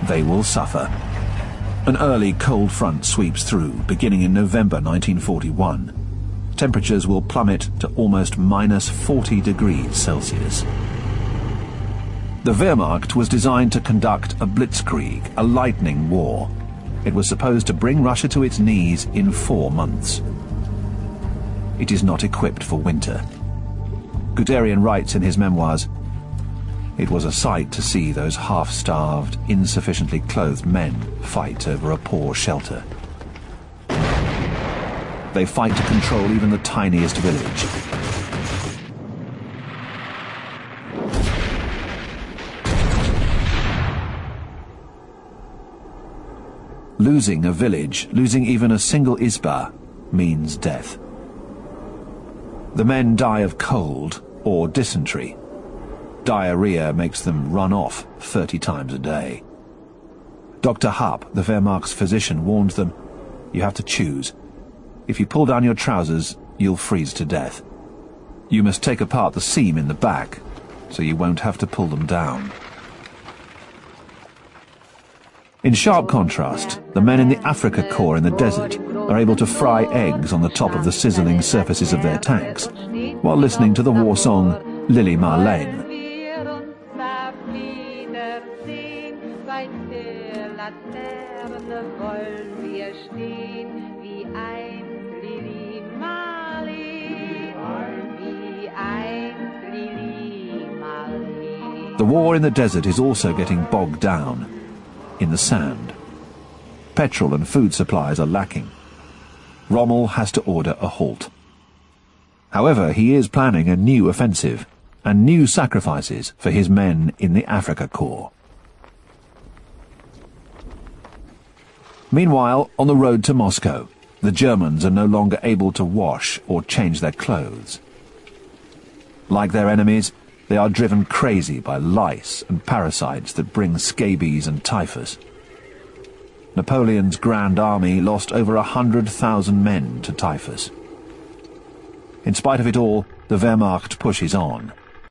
they will suffer. An early cold front sweeps through, beginning in November 1941. Temperatures will plummet to almost minus 40 degrees Celsius. The Wehrmacht was designed to conduct a blitzkrieg, a lightning war. It was supposed to bring Russia to its knees in 4 months. It is not equipped for winter. Guderian writes in his memoirs, "It was a sight to see those half-starved, insufficiently clothed men fight over a poor shelter. They fight to control even the tiniest village. Losing a village, losing even a single izba, means death. The men die of cold or dysentery. Diarrhea makes them run off 30 times a day. Dr. Happ, the Wehrmacht's physician, warned them, "You have to choose. If you pull down your trousers, you'll freeze to death. You must take apart the seam in the back, so you won't have to pull them down." In sharp contrast, the men in the Afrika Korps in the desert are able to fry eggs on the top of the sizzling surfaces of their tanks, while listening to the war song Lili Marleen. The war in the desert is also getting bogged down in the sand. Petrol and food supplies are lacking. Rommel has to order a halt. However, he is planning a new offensive and new sacrifices for his men in the Afrika Korps. Meanwhile, on the road to Moscow, the Germans are no longer able to wash or change their clothes. Like their enemies, they are driven crazy by lice and parasites that bring scabies and typhus. Napoleon's Grand Army lost over 100,000 men to typhus. In spite of it all, the Wehrmacht pushes on.